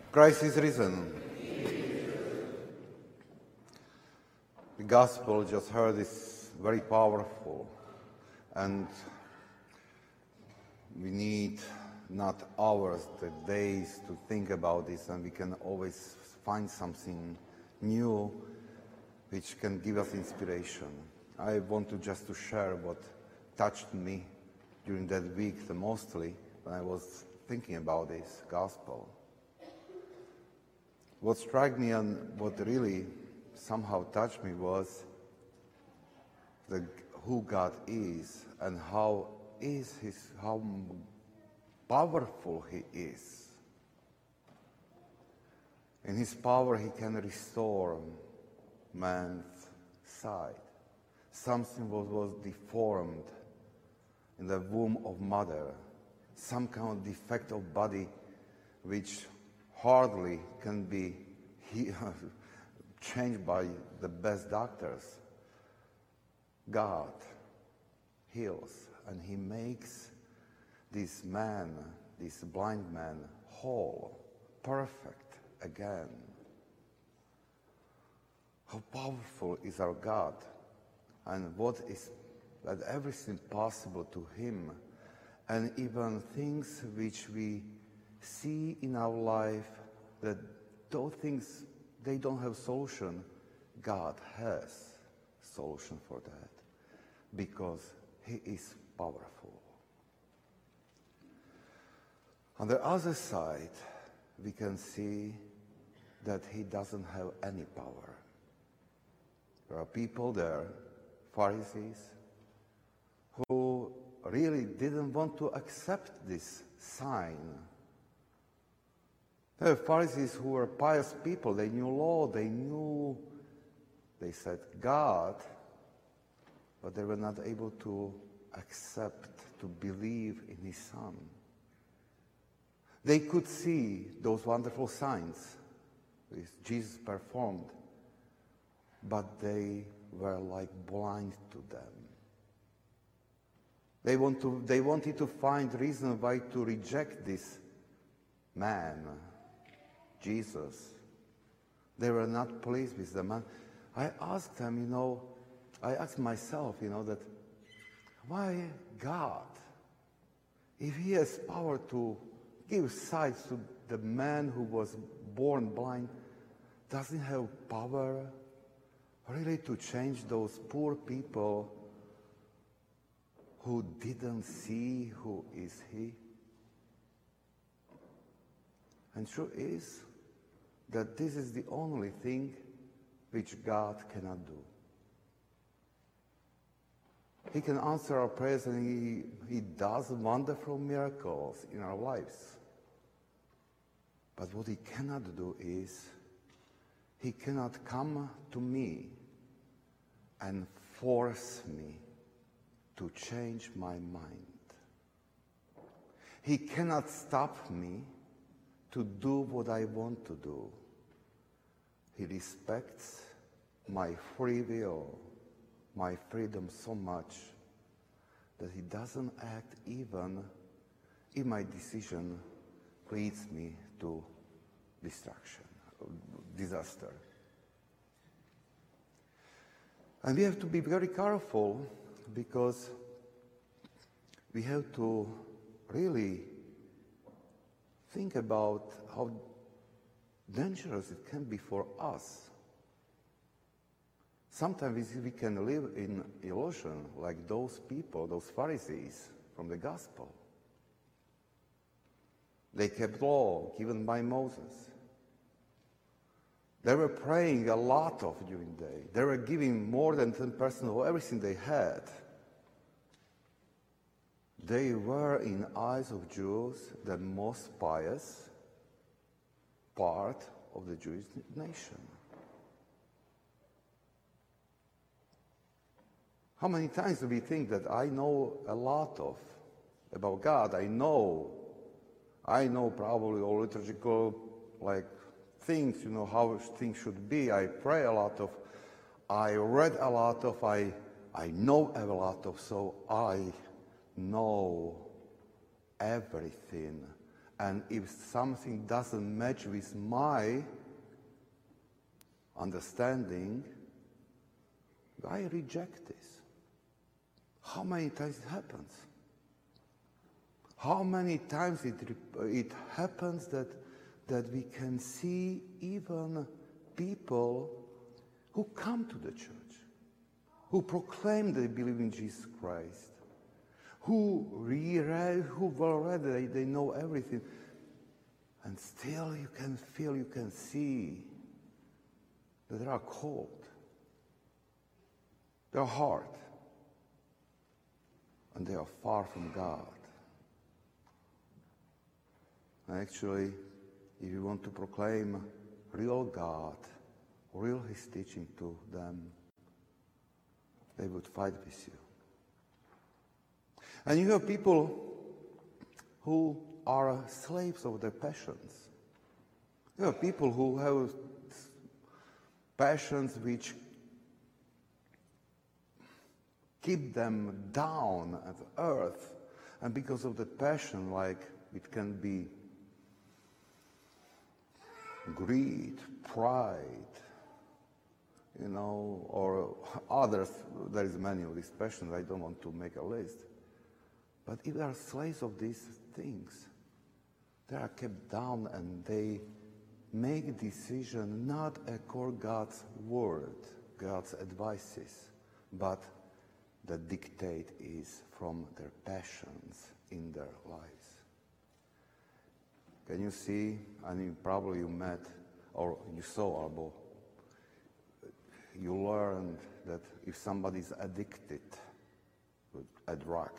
Christ is risen. The gospel just heard is very powerful, and we need not hours, but days to think about this, and we can always find something new which can give us inspiration. I want to just to share what touched me during that week the mostly when I was thinking about this gospel. What struck me and what really somehow touched me was who God is and how powerful He is. In His power, He can restore man's sight. Something was deformed in the womb of mother, some kind of defect of body which hardly can be changed by the best doctors. God heals, and He makes this man, this blind man, whole, perfect again. How powerful is our God, and what is that everything possible to Him, and even things which we see in our life that those things, they don't have solution. God has solution for that because He is powerful. On the other side, we can see that He doesn't have any power. There are people there, Pharisees, who really didn't want to accept this sign. There were Pharisees who were pious people. They knew law, they said God, but they were not able to accept, to believe in His Son. They could see those wonderful signs which Jesus performed, but they were like blind to them. They wanted to find reason why to reject this man, Jesus. They were not pleased with the man. I asked them, I asked myself, that why God, if He has power to give sight to the man who was born blind, doesn't He have power really to change those poor people who didn't see who is He? And truth is that this is the only thing which God cannot do. He can answer our prayers, and He does wonderful miracles in our lives. But what He cannot do is, He cannot come to me and force me to change my mind. He cannot stop me to do what I want to do. He respects my free will, my freedom so much that He doesn't act even if my decision leads me to destruction, disaster. And we have to be very careful because we have to really think about how dangerous it can be for us. Sometimes we can live in illusion like those people, those Pharisees from the gospel. They kept law given by Moses. They were praying a lot during the day. They were giving more than 10% of everything they had. They were, in eyes of Jews, the most pious part of the Jewish nation. How many times do we think that I know a lot about God? I know probably all liturgical things, how things should be. I pray a lot I read a lot I know a lot so I know everything And if something doesn't match with my understanding, I reject this. How many times it happens? How many times it happens that we can see even people who come to the church, who proclaim they believe in Jesus Christ, who already they know everything, and still you can feel, you can see that they are cold, they are hard, and they are far from God. And actually, if you want to proclaim real God, real His teaching to them, they would fight with you. And you have people who are slaves of their passions. You have people who have passions which keep them down at earth. And because of the passion, like it can be greed, pride, or others. There is many of these passions. I don't want to make a list. But if they are slaves of these things, they are kept down and they make decisions not according to God's word, God's advices, but the dictate is from their passions in their lives. Can you see, probably you met or you saw, Albo, you learned that if somebody is addicted to a drug,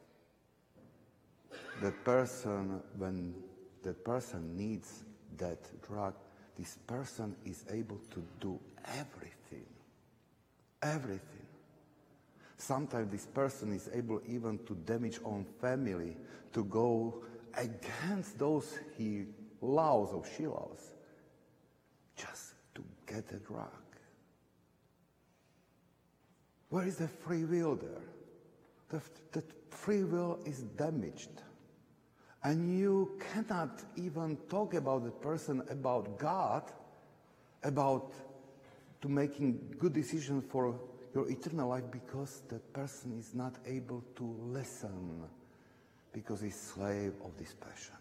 when that person needs that drug, this person is able to do everything. Sometimes this person is able even to damage own family, to go against those he loves or she loves, just to get a drug. Where is the free will there? The free will is damaged. And you cannot even talk about the person, about God, about to making good decisions for your eternal life, because that person is not able to listen, because he's slave of this passion.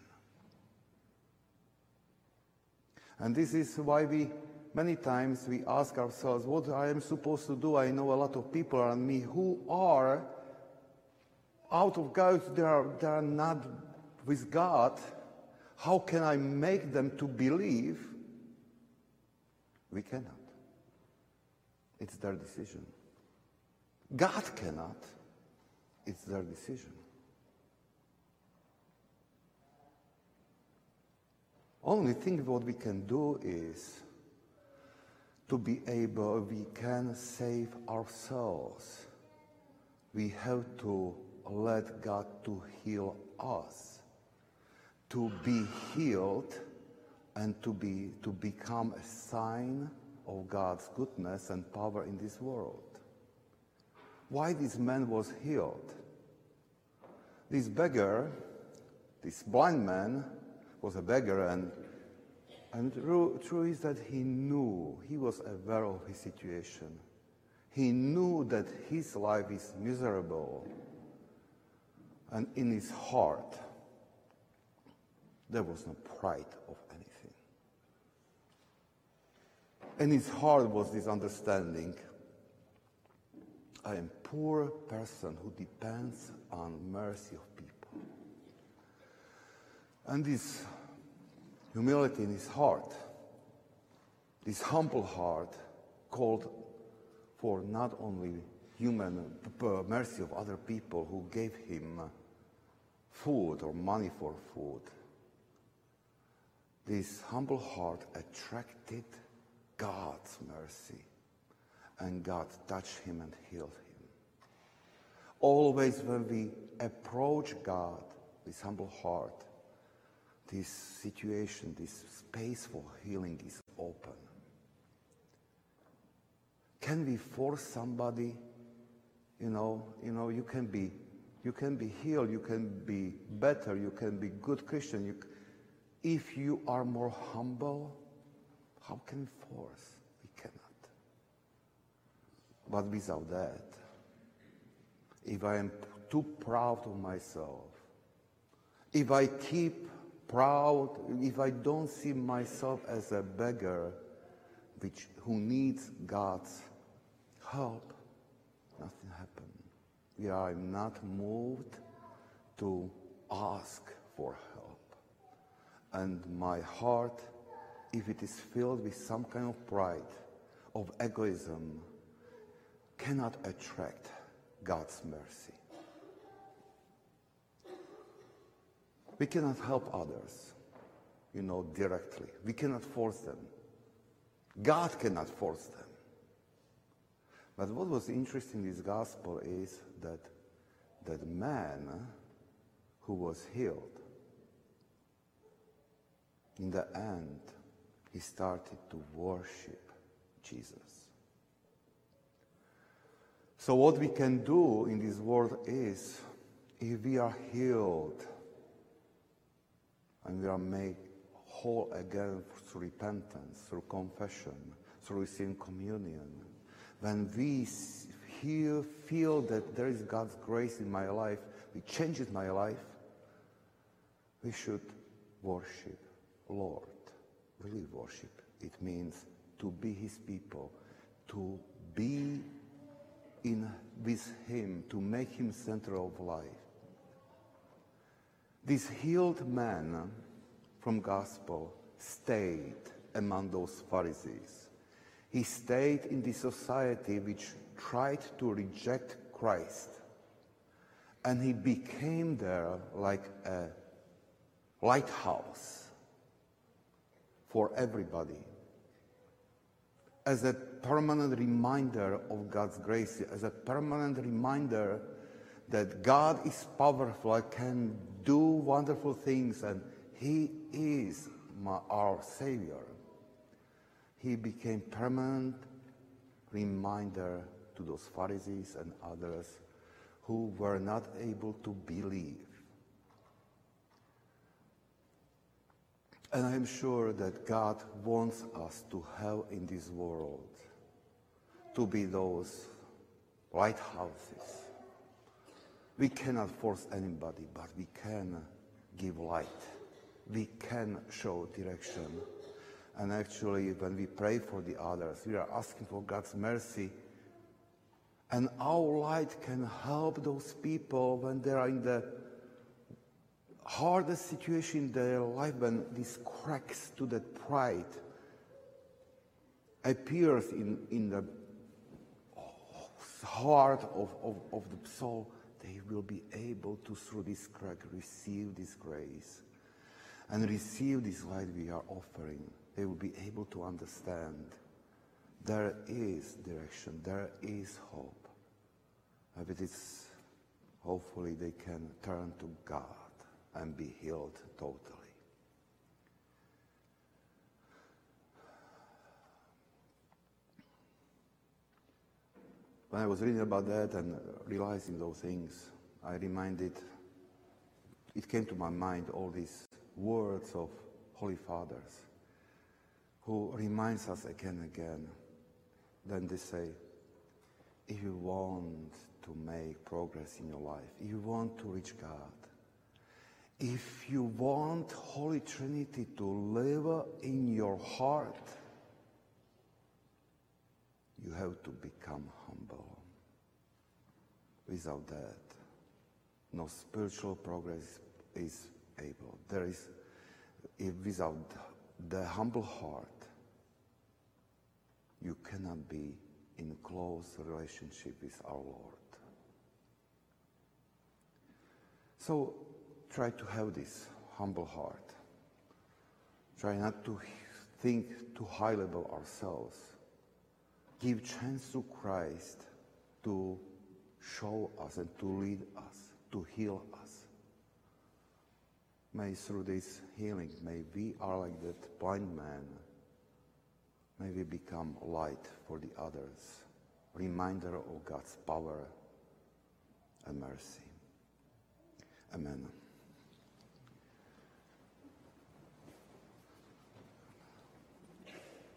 And this is why many times we ask ourselves, what I am supposed to do? I know a lot of people around me who are out of God, they are not with God. How can I make them to believe? We cannot. It's their decision. God cannot. It's their decision. Only thing what we can do is to be able, we can save ourselves. We have to let God to heal us, to be healed and to become a sign of God's goodness and power in this world. Why this man was healed? This beggar, this blind man, was a beggar, and true is that he knew, he was aware of his situation. He knew that his life is miserable, and in his heart there was no pride of anything. In his heart was this understanding: I am a poor person who depends on mercy of people. And this humility in his heart, this humble heart, called for not only human mercy of other people who gave him food or money for food. This humble heart attracted God's mercy, and God touched him and healed him. Always when we approach God with humble heart, this situation, this space for healing is open. Can we force somebody? You can be healed, you can be better, you can be good Christian. If you are more humble, how can we force? We cannot. But without that, if I am too proud of myself, if I keep proud, if I don't see myself as a beggar who needs God's help, nothing happens. We are not moved to ask for help. And my heart, if it is filled with some kind of pride, of egoism, cannot attract God's mercy. We cannot help others, directly. We cannot force them. God cannot force them. But what was interesting in this gospel is that that man who was healed, in the end, he started to worship Jesus. So what we can do in this world is, if we are healed and we are made whole again through repentance, through confession, through receiving communion, when we feel that there is God's grace in my life, it changes my life, we should worship Lord. Really worship. It means to be His people, to be with Him, to make Him center of life. This healed man from gospel stayed among those Pharisees. He stayed in the society which tried to reject Christ. And he became there like a lighthouse for everybody, as a permanent reminder of God's grace, as a permanent reminder that God is powerful, can do wonderful things, and He is our Savior. He became permanent reminder to those Pharisees and others who were not able to believe. And I'm sure that God wants us to have in this world, to be those lighthouses. We cannot force anybody, but we can give light. We can show direction. And actually, when we pray for the others, we are asking for God's mercy. And our light can help those people when they are in the hardest situation in their life, when these cracks to that pride appears in the heart of the soul, they will be able to, through this crack, receive this grace and receive this light we are offering. They will be able to understand there is direction, there is hope. And it is, hopefully they can turn to God and be healed totally. When I was reading about that and realizing those things, it came to my mind all these words of Holy Fathers who reminds us again and again. Then they say, if you want to make progress in your life, if you want to reach God, if you want Holy Trinity to live in your heart, you have to become humble. Without that, no spiritual progress is able. Without the humble heart, you cannot be in close relationship with our Lord. So try to have this humble heart. Try not to think too highly about ourselves. Give chance to Christ to show us and to lead us, to heal us. May through this healing, may we are like that blind man. May we become light for the others, reminder of God's power and mercy. Amen.